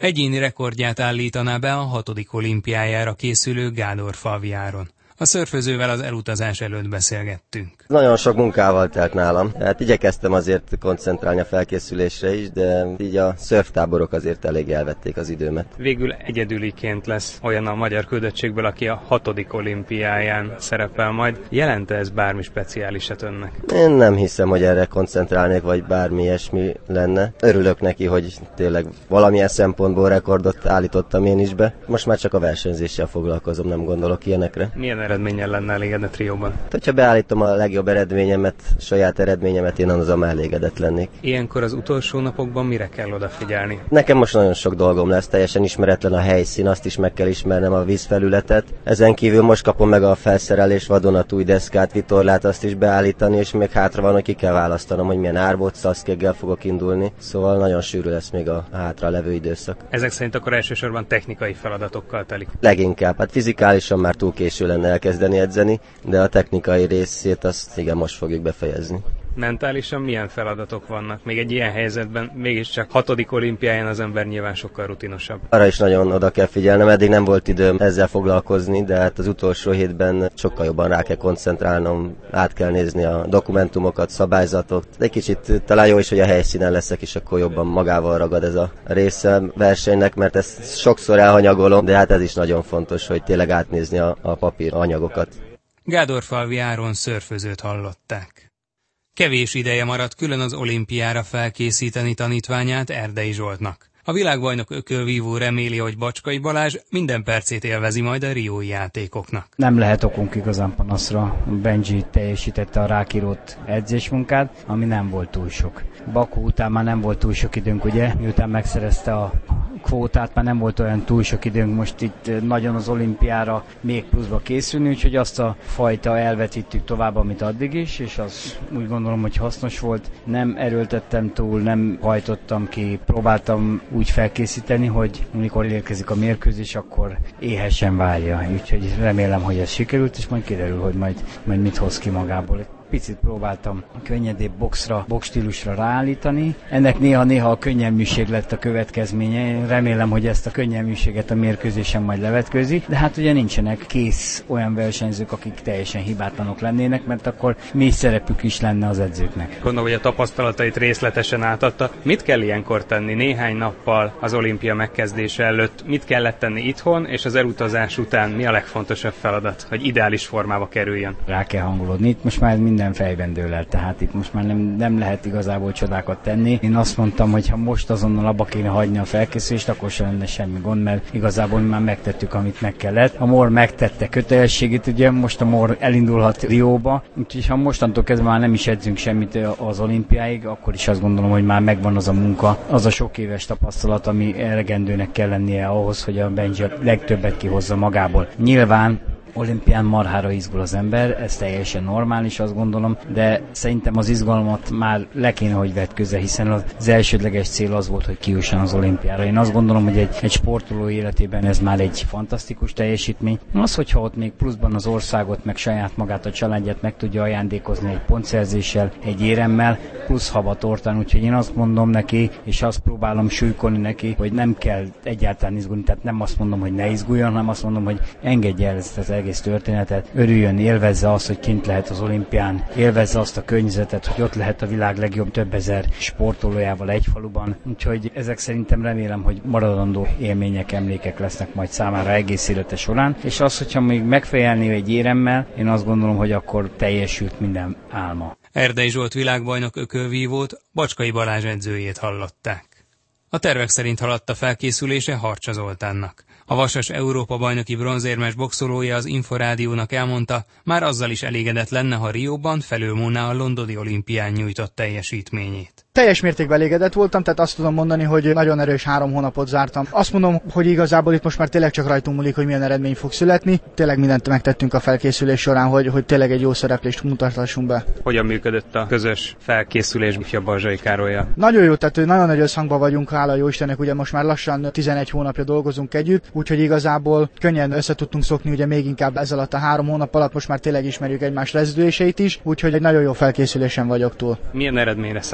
Egyéni rekordját állítaná be a 6. olimpiájára készülő Gádor-falvi Áron. A szörfözővel az elutazás előtt beszélgettünk. Nagyon sok munkával telt nálam, tehát igyekeztem azért koncentrálni a felkészülésre is, de így a szörftáborok azért elég elvették az időmet. Végül egyedüliként lesz olyan a magyar küldöttségből, aki a 6. olimpiáján szerepel majd. Jelent-e ez bármi speciálisat önnek? Én nem hiszem, hogy erre koncentrálnék, vagy bármi ilyesmi lenne. Örülök neki, hogy tényleg valamilyen szempontból rekordot állítottam én is be. Most már csak a versenyzéssel foglalkozom, nem gondolok ilyenekre. Milyen eredménnyel lenne elégedne trióban? Ha beállítom a legjobb eredményemet, saját eredményemet, én azon elégedett lennék. Ilyenkor az utolsó napokban mire kell odafigyelni? Nekem most nagyon sok dolgom lesz, teljesen ismeretlen a helyszín, azt is meg kell ismernem a vízfelületet. Ezen kívül most kapom meg a felszerelés vadonatúj deszkát, vitorlát, azt is beállítani, és még hátra van, hogy ki kell választanom, hogy milyen árbóc szaszkéggel fogok indulni. Szóval nagyon sűrű lesz még a hátra levő időszak. Ezek szerint akkor elsősorban technikai feladatokkal telik? Leginkább, hát fizikálisan már túl késő lenne elkezdeni edzeni, de a technikai részét azt igen most fogjuk befejezni. Mentálisan milyen feladatok vannak? Még egy ilyen helyzetben mégiscsak 6. olimpiáján az ember nyilván sokkal rutinosabb. Arra is nagyon oda kell figyelnem, eddig nem volt időm ezzel foglalkozni, de hát az utolsó hétben sokkal jobban rá kell koncentrálnom, át kell nézni a dokumentumokat, szabályzatot. Egy kicsit talán jó is, hogy a helyszínen leszek, és akkor jobban magával ragad ez a része versenynek, mert ezt sokszor elhanyagolom, de hát ez is nagyon fontos, hogy tényleg átnézni a papír anyagokat. Gádor-falvi Áron szörfözőt hallották. Kevés ideje maradt külön az olimpiára felkészíteni tanítványát Erdei Zsoltnak. A világbajnok ökölvívó reméli, hogy Bacskai Balázs minden percét élvezi majd a riói játékoknak. Nem lehet okunk igazán panaszra. Benji teljesítette a rákírót edzésmunkát, ami nem volt túl sok. Bakú után már nem volt túl sok időnk, ugye? Miután megszerezte a kvótát, már nem volt olyan túl sok időnk most itt nagyon az olimpiára még pluszba készülni, úgyhogy azt a fajta elvetíttük tovább, amit addig is, és az úgy gondolom, hogy hasznos volt. Nem erőltettem túl, nem hajtottam ki, próbáltam úgy felkészíteni, hogy amikor érkezik a mérkőzés, akkor éhesen várja. Úgyhogy remélem, hogy ez sikerült, és majd kiderül, hogy majd mit hoz ki magából. Picit próbáltam könnyedébb boxstílusra ráállítani. Ennek néha a könnyelműség lett a következménye. Remélem, hogy ezt a könnyelműséget a mérkőzésen majd levetkőzi, de hát ugye nincsenek kész olyan versenyzők, akik teljesen hibátlanok lennének, mert akkor mi szerepük is lenne az edzőknek. Gondolom, hogy a tapasztalatait részletesen átadta. Mit kell ilyenkor tenni néhány nappal az olimpia megkezdése előtt? Mit kellett tenni itthon, és az elutazás után mi a legfontosabb feladat, hogy ideális formába kerüljön? Rá kell hangolódni. Itt most már minden fejben dől el, tehát itt most már nem lehet igazából csodákat tenni. Én azt mondtam, hogy ha most azonnal abba kéne hagyni a felkészülést, akkor sem lenne semmi gond, mert igazából már megtettük, amit meg kellett. A MOR megtette kötelességét, ugye most a MOR elindulhat Rióba, úgyhogy ha mostantól kezdve már nem is edzünk semmit az olimpiáig, akkor is azt gondolom, hogy már megvan az a munka, az a sok éves tapasztalat, ami elegendőnek kell lennie ahhoz, hogy a Benji a legtöbbet kihozza magából. Nyilván olimpián marhára izgul az ember, ez teljesen normális, azt gondolom, de szerintem az izgalmat már le kéne, hogy vetközze, hiszen az elsődleges cél az volt, hogy kijusson az olimpiára. Én azt gondolom, hogy egy sportoló életében ez már egy fantasztikus teljesítmény. Az, hogyha ott még pluszban az országot, meg saját magát, a családját meg tudja ajándékozni egy pontszerzéssel, egy éremmel, plusz havatortán, úgyhogy én azt mondom neki, és azt próbálom súlykolni neki, hogy nem kell egyáltalán izgulni, tehát nem azt mondom, hogy ne izguljon, hanem azt mondom, hogy engedje el ezt az egész történetet, örüljön, élvezze azt, hogy kint lehet az olimpián, élvezze azt a környezetet, hogy ott lehet a világ legjobb több ezer sportolójával egy faluban. Úgyhogy ezek szerintem remélem, hogy maradandó élmények, emlékek lesznek majd számára egész élete során, és az, hogyha még megfejelné egy éremmel, én azt gondolom, hogy akkor teljesült minden álma. Erdei Zsolt világbajnok ökölvívót, Bacskai Balázs edzőjét hallották. A tervek szerint haladt a felkészülése Harcsa Zoltánnak. A vasas Európa-bajnoki bronzérmes boxolója az Inforádiónak elmondta, már azzal is elégedett lenne, ha Rióban felülmúlná a londoni olimpián nyújtott teljesítményét. Teljes mértékben elégedett voltam, tehát azt tudom mondani, hogy nagyon erős 3 hónapot zártam. Azt mondom, hogy igazából itt most már tényleg csak rajtunk múlik, hogy milyen eredmény fog születni. Tényleg mindent megtettünk a felkészülés során, hogy tényleg egy jó szereplést mutathassunk be. Hogyan működött a közös felkészülés ifja Balzsai Károllyal? Nagyon jó, tehát nagyon nagy összhangban vagyunk, hála jó Istennek, ugye most már lassan 11 hónapja dolgozunk együtt, úgyhogy igazából könnyen össze tudtunk szokni, ugye még inkább ez alatt a 3 hónap alatt most már tényleg ismerjük egymás rezdüléseit is, úgyhogy egy nagyon jó felkészülésen vagyok túl. Milyen eredményre számít Rióban?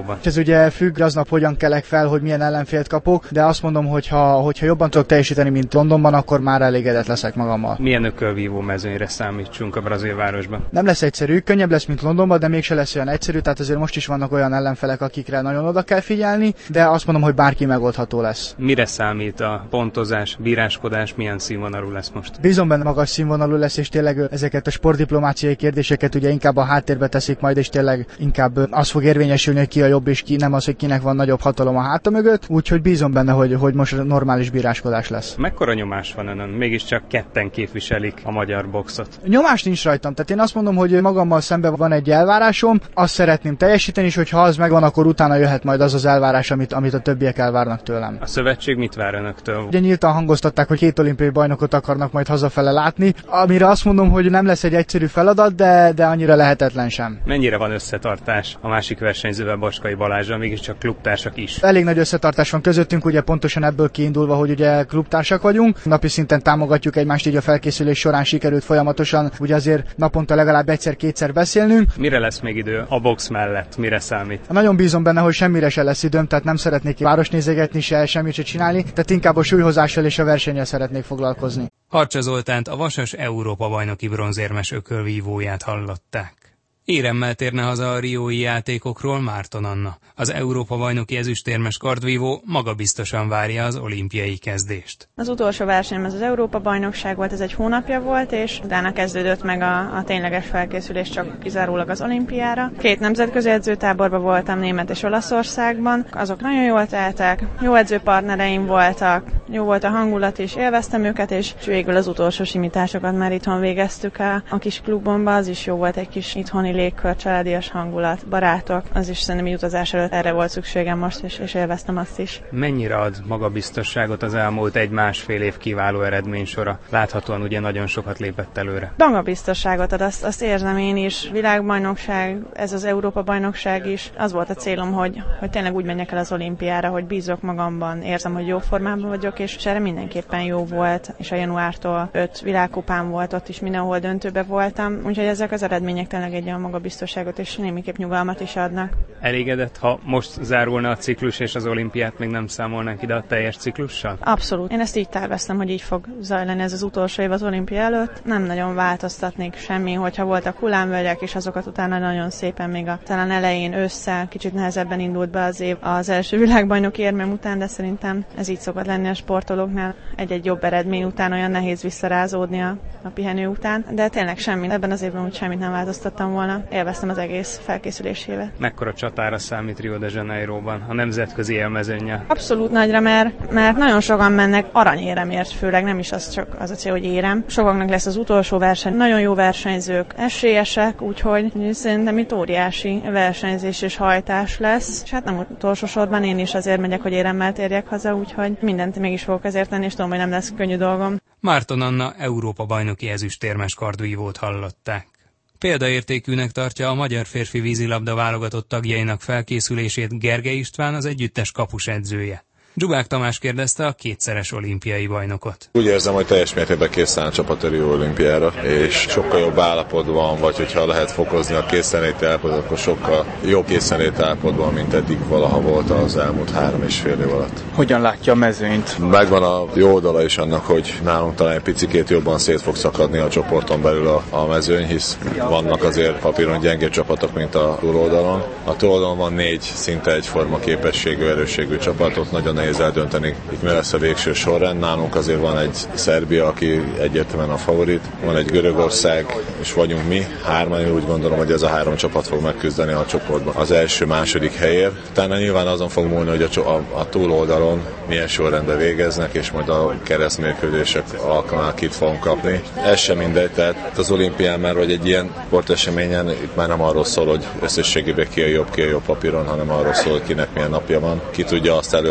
Janeiro-ban. Ez ugye függ, aznap hogyan kelek fel, hogy milyen ellenfélt kapok, de azt mondom, hogy ha jobban tudok teljesíteni, mint Londonban, akkor már elégedett leszek magammal. Milyen ökölvívó mezőnyre számítsunk a brazil városban? Nem lesz egyszerű, könnyebb lesz, mint Londonban, de mégse lesz olyan egyszerű, tehát azért most is vannak olyan ellenfelek, akikre nagyon oda kell figyelni, de azt mondom, hogy bárki megoldható lesz. Mire számít a pontozás, bíráskodás, milyen színvonalú lesz most? Bízom benne, magas színvonalú lesz, és tényleg ezeket a sportdiplomáciai kérdéseket ugye inkább a háttérbe teszik majd, és tényleg inkább az fog érvényesülni, hogy ki a jobb, és ki nem az, hogy kinek van nagyobb hatalom a háta mögött, úgyhogy bízom benne, hogy most normális bíráskodás lesz. Mekkora nyomás van önön? Mégiscsak ketten képviselik a magyar boxot. Nyomás nincs rajtam, tehát én azt mondom, hogy magammal szemben van egy elvárásom, azt szeretném teljesíteni, és hogyha az megvan, akkor utána jöhet majd az elvárás, amit a többiek elvárnak tőlem. A szövetség mit vár önöktől? Ugye nyíltan hangoztatták, hogy 2 olimpiai bajnokot akarnak majd hazafele látni, amire azt mondom, hogy nem lesz egy egyszerű feladat, de annyira lehetetlen sem. Mennyire van összetartás a másik versenyzővel, Bacskai Balázsral, mégiscsak klubtársak is? Elég nagy összetartás van közöttünk, ugye pontosan ebből kiindulva, hogy ugye klubtársak vagyunk. Napi szinten támogatjuk egymást, így a felkészülés során sikerült folyamatosan, ugye azért naponta legalább egyszer-kétszer beszélnünk. Mire lesz még idő a box mellett? Mire számít? Nagyon bízom benne, hogy semmire se lesz időm, tehát nem szeretnék városnézegetni se, semmit se csinálni, tehát inkább a súlyhozással és a versennyel szeretnék foglalkozni. Harcsa Zoltánt, a Vasas Európa-bajnoki bronzérmes ökölvívóját hallották. Éremmel térne haza a riói játékokról Márton Anna. Az Európa-bajnoki ezüstérmes kardvívó magabiztosan várja az olimpiai kezdést. Az utolsó versenyem az Európa-bajnokság volt, ez egy hónapja volt, és utána kezdődött meg a tényleges felkészülés csak kizárólag az olimpiára. 2 nemzetközi edzőtáborban voltam, Német és Olaszországban. Azok nagyon jól teltek, jó edzőpartnereim voltak, jó volt a hangulat is, élveztem őket, és végül az utolsó simításokat már itthon végeztük a kis klubomba, az is jó volt, egy kis itthoni légkör, családias hangulat, barátok, az is szerintem így utazás előtt erre volt szükségem most, és élveztem azt is. Mennyire ad magabiztosságot az elmúlt 1-1,5 év kiváló eredménysora? Láthatóan ugye nagyon sokat lépett előre. Magabiztosságot ad, azt érzem én is. Világbajnokság, ez az Európa-bajnokság is. Az volt a célom, hogy tényleg úgy menjek el az olimpiára, hogy bízok magamban, érzem, hogy jó formában vagyok, és erre mindenképpen jó volt, és a januártól 5 világkupám volt, ott is mindenhol döntőbe voltam, úgyhogy ezek az eredmények tényleg egy olyan magabiztosságot és némiképp nyugalmat is adnak. Elégedett, ha most zárulna a ciklus, és az olimpiát még nem számolnánk ide a teljes ciklussal? Abszolút. Én ezt így terveztem, hogy így fog zajlani ez az utolsó év az olimpia előtt. Nem nagyon változtatnék semmi, hogyha voltak hullámvölgyek, és azokat utána nagyon szépen még talán elején, ősszel kicsit nehezebben indult be az év az első világbajnoki érmem után, de szerintem ez így szokott lenni a sportolóknál. Egy jobb eredmény után olyan nehéz visszarázódni a pihenő után, de tényleg semmi. Ebben az évben úgy semmit nem változtattam volna. Élveztem az egész felkészülésével. Mekkora csatára számít Rio de Janeiroban a nemzetközi élmezőnnyel? Abszolút nagyra, mert nagyon sokan mennek aranyéremért, főleg nem is az csak az a cél, hogy érem. Sokaknak lesz az utolsó verseny, nagyon jó versenyzők, esélyesek, úgyhogy szerintem itt óriási versenyzés és hajtás lesz. És hát nem utolsó sorban én is azért megyek, hogy éremmel térjek haza, úgyhogy mindent mégis fogok ezért tenni, és tudom, hogy nem lesz könnyű dolgom. Márton Anna Európa-bajnoki ezüstérmes kardvívót hallották. Példaértékűnek tartja a magyar férfi vízilabda válogatott tagjainak felkészülését Gergely István, az együttes kapusedzője. Dzsubák Tamás kérdezte a 2-szeres olimpiai bajnokot. Úgy érzem, hogy teljes mértékben készen a csapat a Rio olimpiára, és sokkal jobb állapotban, vagy hogyha lehet fokozni a készenléti állapotot, akkor sokkal jobb készenléti állapotban, mint eddig valaha volt az elmúlt 3,5 év alatt. Hogyan látja a mezőnyt? Megvan a jó oldala is annak, hogy nálunk talán egy picikét jobban szét fog szakadni a csoporton belül a mezőny, hisz vannak azért papíron gyengébb csapatok, mint a túloldalon. A túloldalon van 4 szinte egyforma képességű, erősségű csapatot, nagyon nehéz eldönteni, itt mi lesz a végső sorrend. Nálunk azért van egy Szerbia, aki egyértelműen a favorit, van egy Görögország, és vagyunk mi. 3, én úgy gondolom, hogy ez a 3 csapat fog megküzdeni a csoportban az első-második helyért. Utána nyilván azon fog múlni, hogy a túloldalon milyen sorrendben végeznek, és majd a keresztmérkőzések alkalmával kit fogunk kapni. Ez sem mindegy, tehát az olimpián már, vagy egy ilyen sporteseményen itt már nem arról szól, hogy összességében ki a jobb papíron, hanem arról szól, hogy kinek milyen napja van. Ki tudja azt előhozni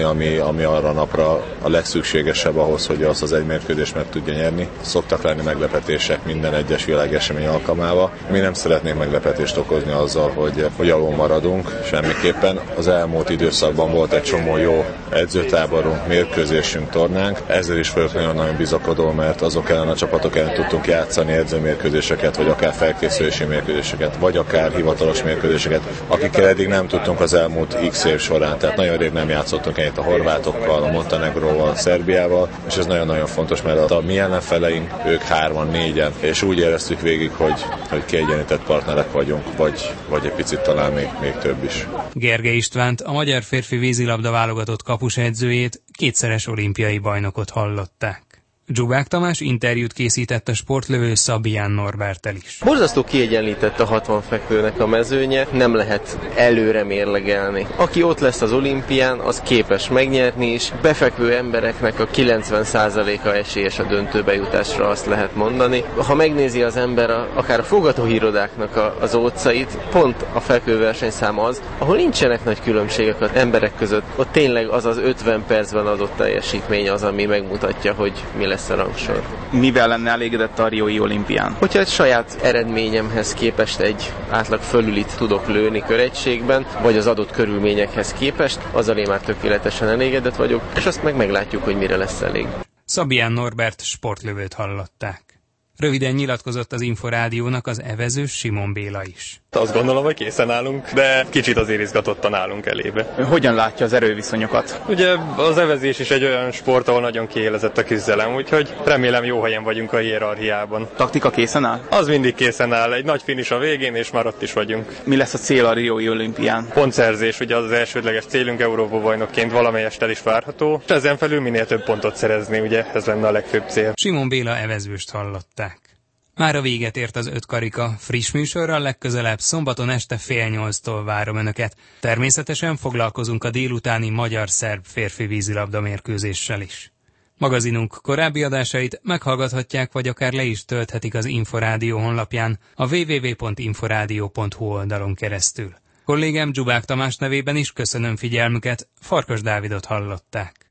ami arra napra a legszükségesebb ahhoz, hogy azt az egy mérkőzést meg tudja nyerni. Szoktak lenni meglepetések minden egyes világesemény alkalmával. Mi nem szeretnénk meglepetést okozni azzal, hogy alul maradunk semmiképpen. Az elmúlt időszakban volt egy csomó jó edzőtáborunk, mérkőzésünk, tornánk. Ezzel is vagyok nagyon bizakodó, mert azok ellen a csapatok ellen tudtunk játszani edzőmérkőzéseket, vagy akár felkészülési mérkőzéseket, vagy akár hivatalos mérkőzéseket, akikkel eddig nem tudtunk az elmúlt x év során. Tehát nagyon rég nem játszottunk ennyit a horvátokkal, a Montenegróval, a Szerbiával, és ez nagyon-nagyon fontos, mert a mi ellenfeleink, ők 3-4-en, és úgy éreztük végig, hogy kiegyenlített partnerek vagyunk, vagy egy picit talán még több is. Gergely Istvánt, a magyar férfi vízilabda válogatott kapusedzőjét, kétszeres olimpiai bajnokot hallották. Dzsubák Tamás interjút készített a sportlövő Szabián Norberttel is. Borzasztó kiegyenlített a 60 fekvőnek a mezőnye, nem lehet előre mérlegelni. Aki ott lesz az olimpián, az képes megnyerni is. Befekvő embereknek a 90%-a esélyes a döntőbe jutásra, azt lehet mondani. Ha megnézi az ember akár a forgatóhírodáknak az ócait, pont a fekvőversenyszám az, ahol nincsenek nagy különbségek az emberek között. Ott tényleg az 50 percben adott teljesítmény az, ami megmutatja, hogy mi lesz a rangsor. Mivel lenne elégedett a riói olimpián? Hogyha egy saját eredményemhez képest egy átlag fölülit tudok lőni köregységben, vagy az adott körülményekhez képest, azzal én már tökéletesen elégedett vagyok, és azt meglátjuk, hogy mire lesz elég. Szabián Norbert sportlövőt hallották. Röviden nyilatkozott az Inforádiónak az evezős Simon Béla is. Azt gondolom, hogy készen állunk, de kicsit azért izgatottan állunk elébe. Hogyan látja az erőviszonyokat? Ugye az evezés is egy olyan sport, ahol nagyon kiélezett a küzdelem, úgyhogy remélem jó helyen vagyunk a hierarchiában. Taktika készen áll? Az mindig készen áll, egy nagy finish a végén, és már ott is vagyunk. Mi lesz a cél a riói olimpián? Pontszerzés, ugye az elsődleges célunk, Európa-bajnokként valamelyest el is várható. Ezen felül minél több pontot szerezni, ugye ez lenne a legfőbb cél. Simon Béla evezőst hallották. Már a véget ért az 5 karika, friss műsorral legközelebb szombaton este 7:30-tól várom Önöket. Természetesen foglalkozunk a délutáni magyar-szerb férfi vízilabda mérkőzéssel is. Magazinunk korábbi adásait meghallgathatják, vagy akár le is tölthetik az Inforádió honlapján, a www.inforadio.hu oldalon keresztül. Kollégám Dzsubák Tamás nevében is köszönöm figyelmüket, Farkas Dávidot hallották.